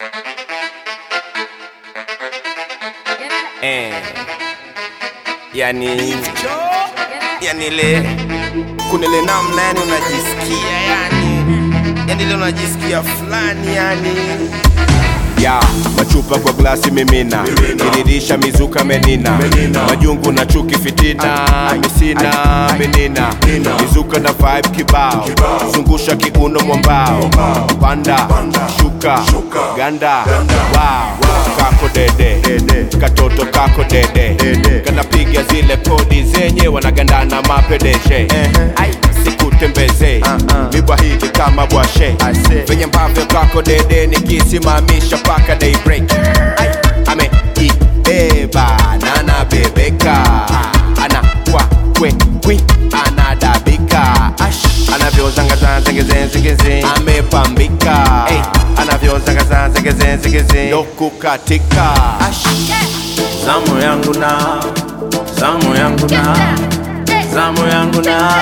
Yani le kunele namna yani unajisikia yani le unajisikia fulani yani. Machupa kwa glasi mimina, ilirisha mizuka menina, majungu na chuki fitina, misina menina, mizuka na vibe kibao, zungusha kiuno mwambao, panda, shuka, ganda, wow, kako dede, katoto kako dede, kanapiga zile kodi zenye wanagandana mapedeshe, sikutembeze, mibwahidi kama bwashe, venye mbavyo kako dede nikisimamisha paka daybreak. Ame ibeba na anabebeka, ana kwa kwe kwi anadabika, anavyozangaza zengeze amepambika, anavyozangaza zengeze yoku katika. Zamu yangu na, zamu yangu na, zamu yangu na,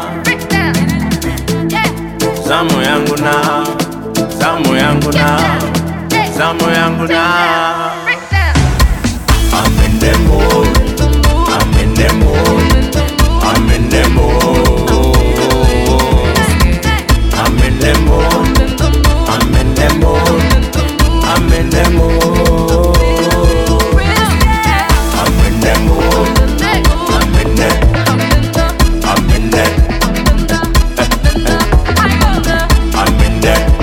zamu yangu na, zamu yangu na, zamu yangu na. I'm in the mood, I'm in the mood, I'm in the mood, I'm in the mood, I'm in the mood, I'm in the mood, I'm in the mood, I'm in the, I'm in the, I'm in the.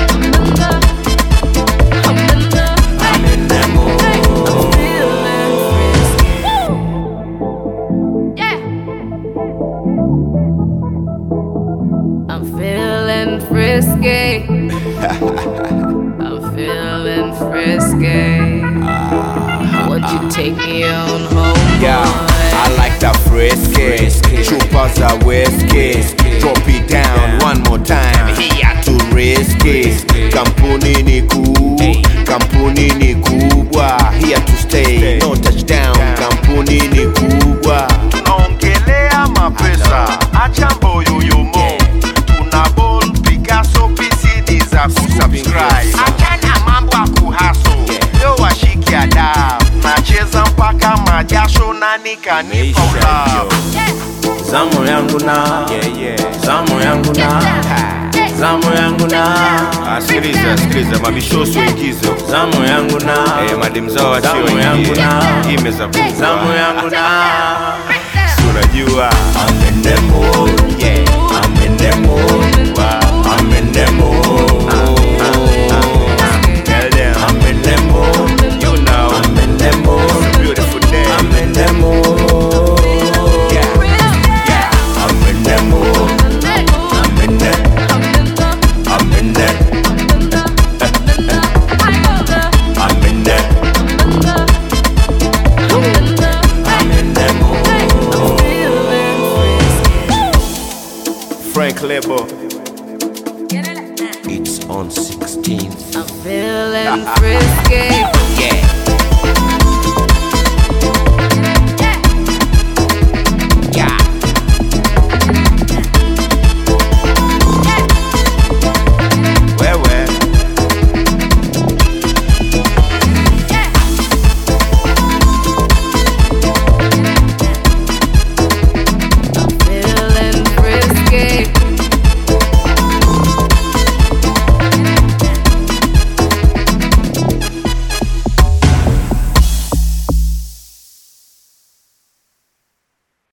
I'm feeling frisky. I'm feeling frisky. Won't you take me on home? I like that frisky, chupas za whiskey, drop it down one more time, here to risky. Kampuni ni kuu, kampuni ni kubwa, here to stay, no touchdown, kampuni ni kubwa. Tunaongelea mapesa, achambo yoyomo, tunabol Picasso PCD za kusubscribe. Achana mambo ya kuhaso, leo washiki adabu, nacheza mpaka majasho na nikanipa ulabu. Zamu yangu na, zamu yangu na, zamu yangu na. Sikiliza mabishosu ingizo, zamu yangu na, madem zao wasio zamu yangu na, imeza kubwa, zamu yangu na. unajua I'm in the mood, I'm in the mood, I'm in the mood, I'm in the mood, you know, I'm in the mood, it's a beautiful day, I'm in the mood, I'm in the mood, I'm in the, I'm in the, I'm in the, I'm in the mood. Frank Lebo, it's on 16th. I'm feeling frisky.